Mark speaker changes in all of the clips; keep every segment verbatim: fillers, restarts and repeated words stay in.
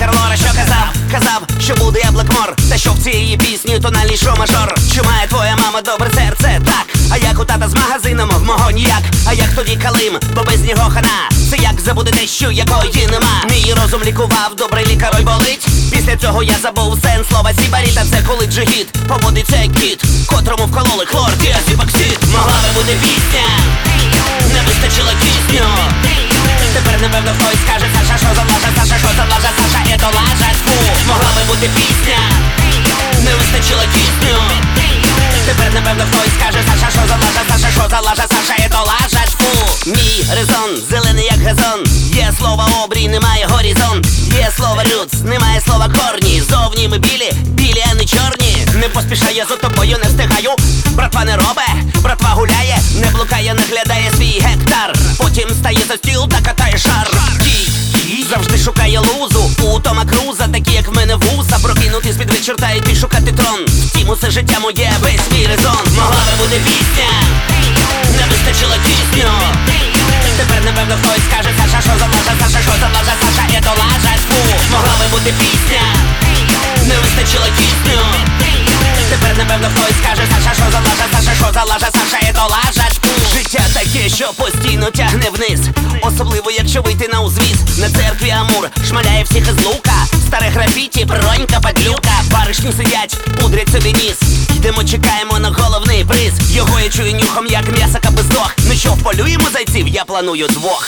Speaker 1: Карлора, що казав, казав, що буде я Блекмор, та що в цій пісні тональний шо-мажор. Чи має твоя мама добре серце? Так. А як у тата з магазином, в мого ніяк. А як тоді Калим, бо без нього хана. Це як забути те, що якої нема. Мій розум лікував, добрий лікар, ой болить. Після цього я забув сенс слова сібаріта. Це коли джигіт, поводиться як кіт, котрому вкололи хлор, діазіпоксид. Могла би бути пісня, не вистачило кисню. Тепер напевно хтось скаже: Саша, що за лажа, Саша, що за лажа, Саша, ето лажа, фу. Могла би бути пісня, не вистачило кисню. Тепер напевно хтось скаже: Саша, що за лажа, Саша, що за лажа, Саша, ето лажа, фу. Мій резон, зелений як газон. Є слово обрій, немає горизонт. Є слово люц, немає слова корні. Зовні ми білі, білі, а не чорні. Не поспішає за тобою, не встигаю. Братва не робе, братва гуляє, не блукає, наглядає свій гектар. Потім стає за стіл та катає шар. Кій завжди шукає лузу у Тома Круза, такі як в мене вуса. Прокинутись під вечір та йти шукати трон. Втім, усе життя моє, весь мій резон. Могла би бути пісня, не вистачило кисню. Тепер напевно хтось скаже: Саша, що за лажа, Саша, що за лажа, Саша, ето лажа, фу. Могла би бути пісня, не вистачило кисню. Тепер напевно хтось скаже: Саша, що за лажа, Саша, що за лажа, Саша, ето лажа, фу. Життя таке, що постійно тягне вниз, особливо якщо вийти на узвіз. На церкві Амур шмаляє всіх із лука. Старе графіті, бронька, падлюка. Баришні сидять, пудрять собі ніс. Йдемо, чекаємо на головний приз. Його я чую нюхом, як м'ясака без дох. Ну що, полюємо зайців? Я планую двох.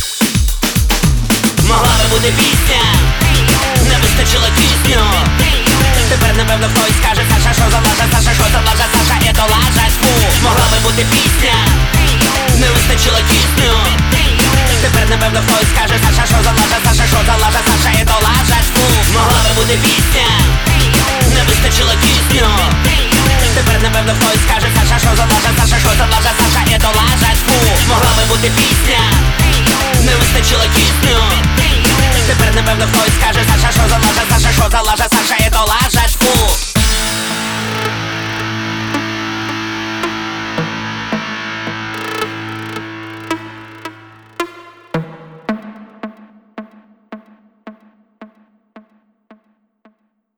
Speaker 1: Могла би бути пісня, не вистачило кисню. Тепер напевно хтось скаже: Саша, що за лажа, Саша, що за лажа, Саша, ето лажа, фу. Могла би бути пісня, не вистачило кисню. Тепер напевно хтось скаже: Саша, що за лажа, Саша, що за лажа, Саша, ето лажа, фу. Могла би бути пісня, не вистачило кисню. Тепер напевно хтось скаже: Саша, що за лажа, Саша, що за лажа, Саша, ето лажа, фу. Могла би бути пісня.